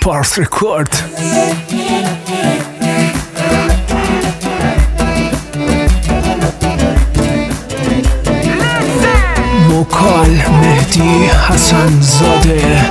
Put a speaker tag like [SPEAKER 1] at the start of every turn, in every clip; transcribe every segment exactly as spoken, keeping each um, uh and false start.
[SPEAKER 1] پارس رکورد. وکال مهدی حسن زاده.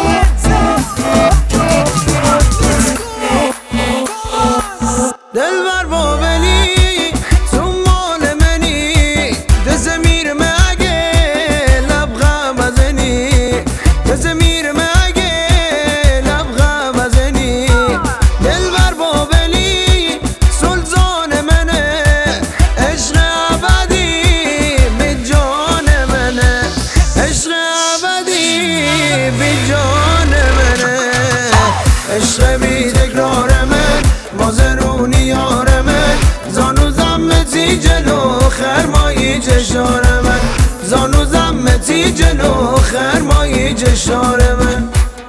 [SPEAKER 2] دلبر بابلی تو مال منی دزمیر مگه لبغم ازنی دزمیر مگه لبغم ازنی دلبر بابلی سلطان منه عشق ابدی به جان منه عشق ابدی به جان منه عشق بی تکرار من مازرونی یار من زانو زمتی جلو خرمایی چشار من زانو زمتی جلو خرمایی چشار من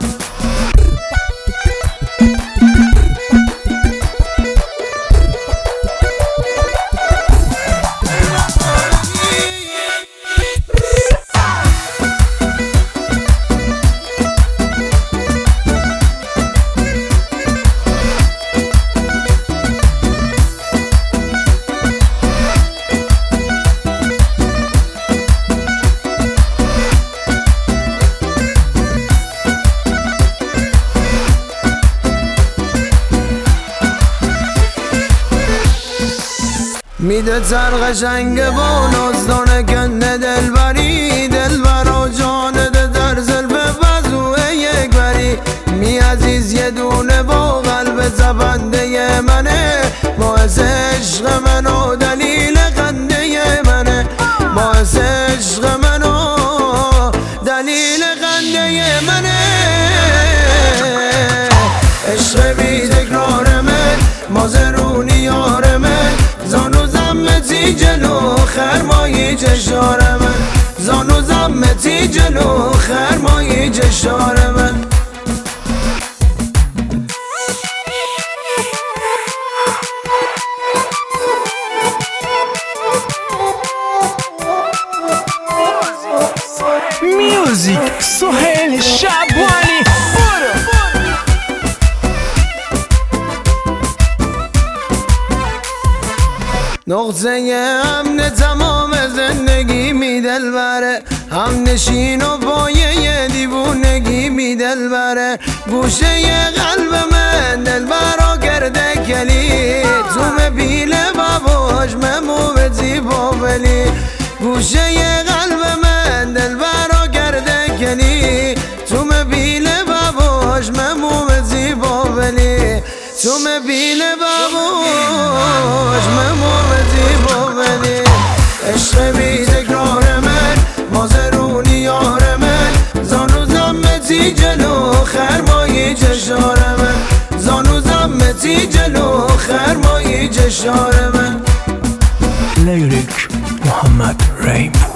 [SPEAKER 2] میده تر قشنگ با نازدانه کنده دلبری دلبر و جانه ده در زلف وضوه یک بری می عزیز یه دونه با قلب زبنده منه باعث عشق من و دلیل خنده منه باعث عشق من و دلیل خنده منه عشق بی تکرار من مازرونی یار من زانو زمتی جلو خرمایی چشار من زانو زمتی جلو خرمایی چشار من
[SPEAKER 1] میوزیک سهیل شبانی.
[SPEAKER 2] نقطه امن تمام زندگی می دلبره هم نشین و پایه دیوونگی می دلبره گوشه قلب من دلبرا کرده کلی تو مبیل باباش ممومتی بابلی گوشه قلب من دلبرا کرده کلی تو مبیل باباش ممومتی بابلی تو مبیل باباش ممومتی بابلی عشق بی تکرار من مازرونی یار من زانو زمتی جلو خرمایی چشار من زانو زمتی جلو خرمایی چشار من
[SPEAKER 1] لیریک محمد ریم.